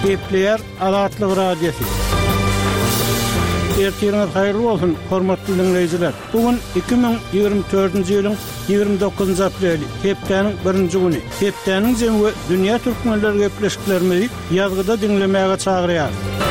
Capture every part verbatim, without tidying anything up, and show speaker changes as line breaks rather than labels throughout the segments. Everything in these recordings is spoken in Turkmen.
Gepleyer Azatlyk Radiosu. Ertiriniz hayırlı olsun, hormatly dinleyijiler. Bugün iki bin ýygrimi dördünji ýylyň ýygrimi dokuzunji apreli, hepdeniň birinji güni. Hepdeniň jemgy dünýä türkmenleri gepleşiklerini ýazgyda dinlemäge çagyrýar.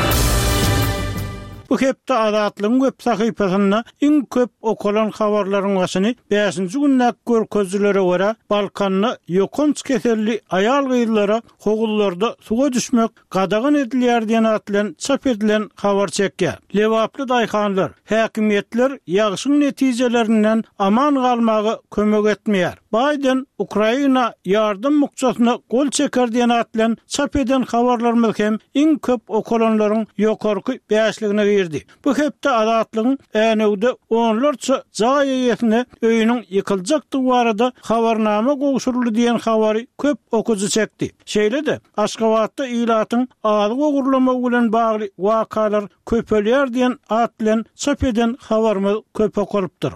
Bu hepde Azatlygyň web sahypasyna iň köp okulan habarlaryň başyny beşinji günnäk görkezlere görä Balkanny ýokunç keselli aýal gyýlara hogullarda suga düşmek gadagyn edilýär diýen atlan çap edilen habar çekýär. Lewaply daýhanlar, häkimetler ýagşyň netijelerinden aman galmagy kömek etmeýär. Biden Ukraina ýardym mukçasyna gol çeker diýen atlan çap eden habarlar hem iň köp okulanlaryň ýokarky beşligine girdi. Bu hepde Azatlygyň änegde onlarça jaga ýetine öýüniň ýykyljakdygy barada habarnama gowşuruldy diýen habary köp okuzy çekdi. Şeýle-de Aşgabatda ýylatyň azy gowurlama bilen bagly wakalar köpelýär diýen atlan çap eden habarmy köp okulypdyr.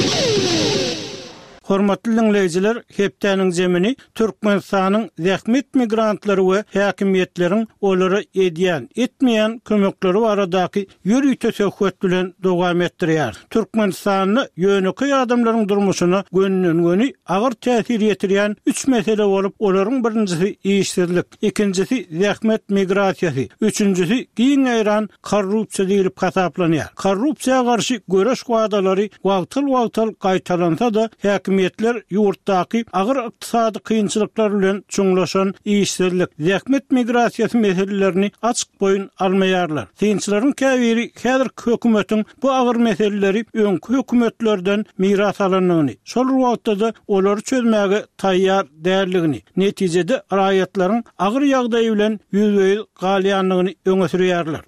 Hormatly dinleyijiler, hepdeniň jemini Türkmenistanyň zähmet migrantlary we häkimetleriň olary edýän, etmeýän kömekleri baradaky ýürüýte söhbet bilen dowam etdirýär. Türkmenistanyň ýöneki adamlaryň durmuşyna gönnün göni agyr täsir ýetirýän üç mesele bolup, olaryň birincisi işsizlik, ikincisi zähmet migrasiýasy, üçüncüsi giň aýran korrupsiýa diýilip hasaplanýar. Korrupsiýa garşy göreş wagdalary wagtyl-wagtyl gaýtalansa da häkim Häkimetler ýurtdaky agyr ykdysady kynçylyklar bilen çuňlaşan işsizlik, zähmet migrasiýasy meselelerini açyk boýun almaýarlar. Kynçylaryň käbiri häzir hökümetiň bu agyr meseleleri öňkü hökümetlerden miras alanyny, şol wagtda olary çözmäge taýýar däldigini, netijede raýatlaryň agyr ýagdaýy bilen ýüzbeýil galýanlygyny öňe sürýärler.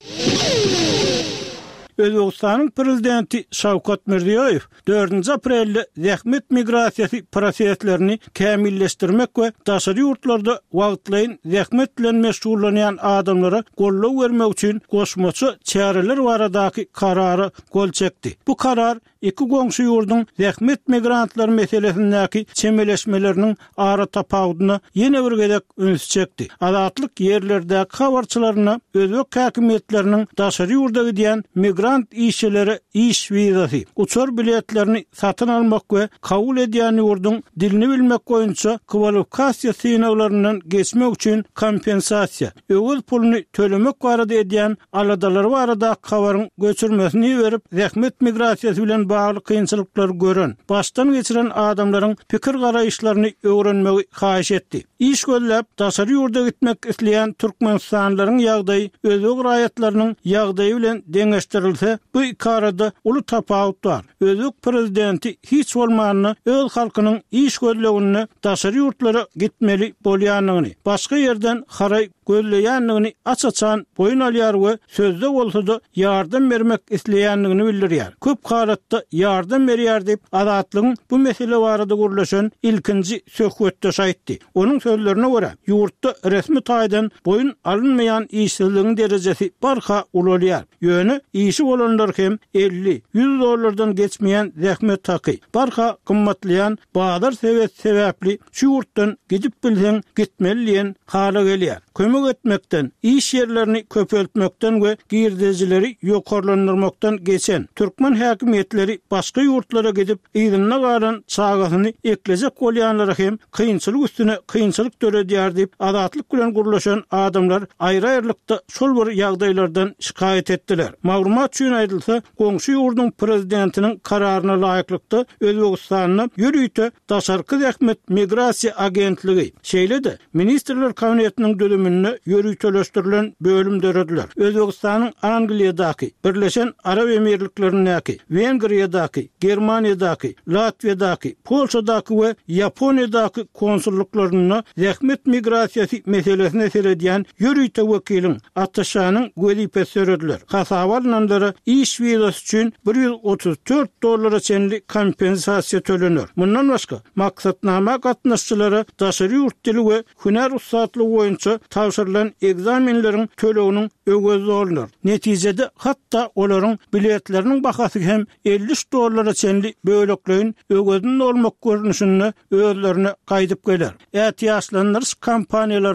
Özbekistanyň prezidenti Şawkat Mirziýoýew dördünji aprelde zähmet migrasiýasy proseslerini kämilleşdirmek we daşary ýurtlarda wagtlaýyn zähmet bilen meşgullanýan adamlara gollaw bermek üçin goşmaçy çäreler baradaky karary gol çekdi. Bu karar iki goňşy ýurduň zähmet migrantlar meselesindäki çemeleşmeleriniň ara tapawdyna ýene bir gezek üns çekdi. Azatlyk ýerlerdäki habarçylaryna özbek häkimetleriniň daşary ýurda gidýän migrant işçilere iş vizasy, uçur biletlerini satyn almak we kabul edýän ýurduň dilini bilmek boýunça kwalifikasiýa synawlarynyň geçmek üçin kompensasiýa, öwül puluny tölemek barada edýän aladalar barada habaryň göçürmesini berip, zähmet migrasiýasy bilen bagly kynçylyklar gören, başdan geçiren adamlaryň pikir garaýşlaryny öwrenmegi haýyş etdi. İş göllep daşary ýurda gitmek isleýän türkmenistanlaryň ýagdaýy özbek raýatlarynyň ýagdaýy bilen deňeşdirilse, bu iki arada uly tapawut bar. Özbek prezidenti hiç bolmanyny öz halkynyň iş göllegini daşary ýurtlara gitmeli bolýanlygyny, başga ýerden haray gözleýänligini açaçan boyun alýar we sözde bolsa-da ýardam bermek isleýänligini bildirýär. Köp halatda ýardam berýär diýip Azatlygyň bu mesele barada gürleşen ilkinji söhbetde şaýtdy. Onuň sözlerine görä, ýurtda resmi taýdan boyun alınmayan işsizligiň derejesi barha ulalýar. Ýöne işi bolanlar hem elli yüz dollardan geçmeýän zähmet taky, barha gymmatlayan bazar sebep sebäpli şu ýurtdan gidip bilseň gitmeliýän hala gelýär. Kömek etmekten, iş yerlerini köpeltmekten we girdijileri ýokarlandyrmaktan geçen Türkmen häkimetleri başga ýurtlara gidip ýygyna garan çagasyny eklejek bolýanlara hem kynçylyk üstüne kynçylyk töredýär diýip Azatlyk bilen gurlaşan adamlar aýry-aýrylykda şol bir ýagdaýlardan şikayet etdiler. Maglumat üçin aýdylsa, goňşy ýurduň prezidentiniň kararyna laýyklykda Özbekistanyň ýürüýte daşarky zähmet migrasiýa agentligi, şeýle-de ministrler kabinetiniň dödümini ýürüýteleşdirilen bölüm dörediler. Özbekistanyň Angliýadaky, Birleşen Arab Emirlikleriniňki, Wengriýadaky, Germaniýadaky, Latviýadaky, Polşadaky we Ýaponiýadaky konsulluklaryna zähmet migrasiýasy meselesine seredýän ýürüýte wekiliň ataşanyň welipesi sörediler. Hasabalananlara iş vizasy üçin bir yüz otuz dört dollara çenli kompensasiýa tölenir. Mundan başga maksatnama gatnaşçylara daşary ýurt dili we hüner ussatlygy boýunça tawşyrylan egzamenleriň töleginiň ögözi olunur. Netijede hatta olaryň biletleriniň bahasy hem elli dollara çenli bölekleýin ögözünde olmak görnüşini özlerine gaýdyp geler. Ätiýaçlanýar kampaniýalar